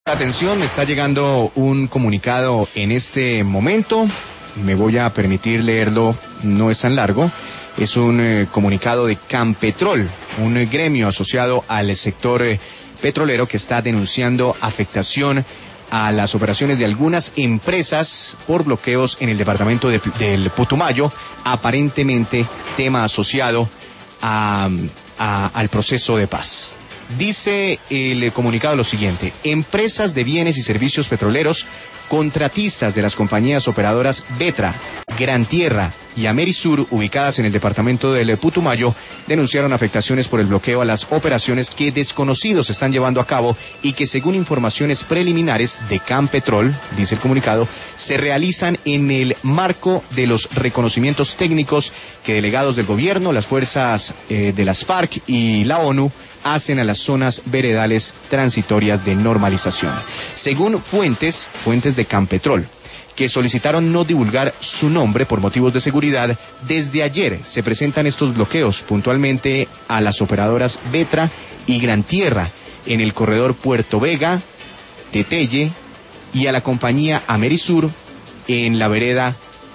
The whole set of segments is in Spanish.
Atención, me está llegando un comunicado en este momento. Me voy a permitir leerlo, no es tan largo. Es un comunicado de Campetrol, un gremio asociado al sector petrolero que está denunciando afectación a las operaciones de algunas empresas por bloqueos en el departamento del Putumayo, aparentemente tema asociado al proceso de paz. Dice el comunicado lo siguiente: empresas de bienes y servicios petroleros, contratistas de las compañías operadoras Vetra, Gran Tierra y Amerisur, ubicadas en el departamento del Putumayo, denunciaron afectaciones por el bloqueo a las operaciones que desconocidos están llevando a cabo y que, según informaciones preliminares de Campetrol, dice el comunicado, se realizan en el marco de los reconocimientos técnicos que delegados del gobierno, las fuerzas de las FARC y la ONU hacen a las zonas veredales transitorias de normalización. Según fuentes de Campetrol, que solicitaron no divulgar su nombre por motivos de seguridad, desde ayer se presentan estos bloqueos puntualmente a las operadoras Vetra y Gran Tierra en el corredor Puerto Vega, Teteye, y a la compañía Amerisur en la vereda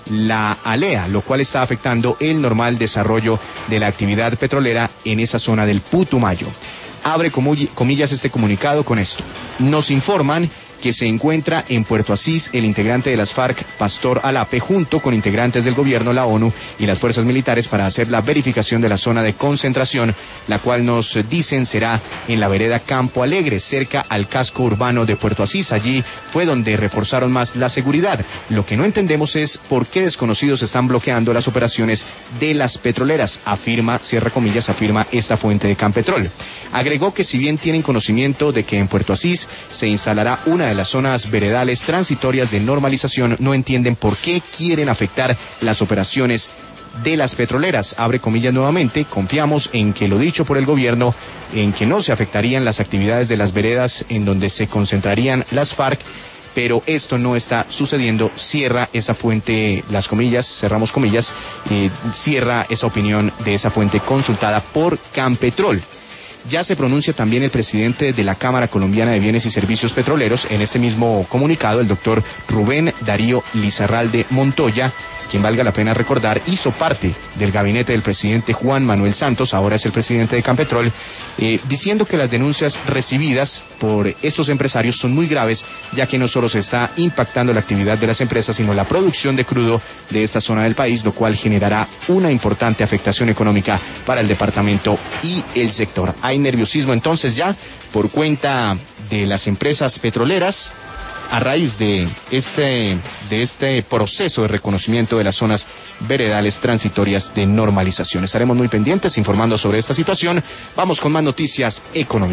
La Alea, lo cual está afectando el normal desarrollo de la actividad petrolera en esa zona del Putumayo. Abre comillas este comunicado con esto: nos informan que se encuentra en Puerto Asís el integrante de las FARC, Pastor Alape, junto con integrantes del gobierno, la ONU y las fuerzas militares para hacer la verificación de la zona de concentración, la cual nos dicen será en la vereda Campo Alegre, cerca al casco urbano de Puerto Asís. Allí fue donde reforzaron más la seguridad. Lo que no entendemos es por qué desconocidos están bloqueando las operaciones de las petroleras, afirma, cierra comillas, afirma esta fuente de Campetrol. Agregó que si bien tienen conocimiento de que en Puerto Asís se instalará una de las zonas veredales transitorias de normalización, no entienden por qué quieren afectar las operaciones de las petroleras. Abre comillas nuevamente: confiamos en que lo dicho por el gobierno, en que no se afectarían las actividades de las veredas en donde se concentrarían las FARC, pero esto no está sucediendo. Cierra esa fuente, las comillas, cerramos comillas, cierra esa opinión de esa fuente consultada por Campetrol. Ya se pronuncia también el presidente de la Cámara Colombiana de Bienes y Servicios Petroleros. En este mismo comunicado, el doctor Rubén Darío Lizarralde Montoya, quien, valga la pena recordar, hizo parte del gabinete del presidente Juan Manuel Santos, ahora es el presidente de Campetrol, diciendo que las denuncias recibidas por estos empresarios son muy graves, ya que no solo se está impactando la actividad de las empresas, sino la producción de crudo de esta zona del país, lo cual generará una importante afectación económica para el departamento y el sector. Hay nerviosismo entonces ya por cuenta de las empresas petroleras a raíz de este proceso de reconocimiento de las zonas veredales transitorias de normalización. Estaremos muy pendientes informando sobre esta situación. Vamos con más noticias económicas.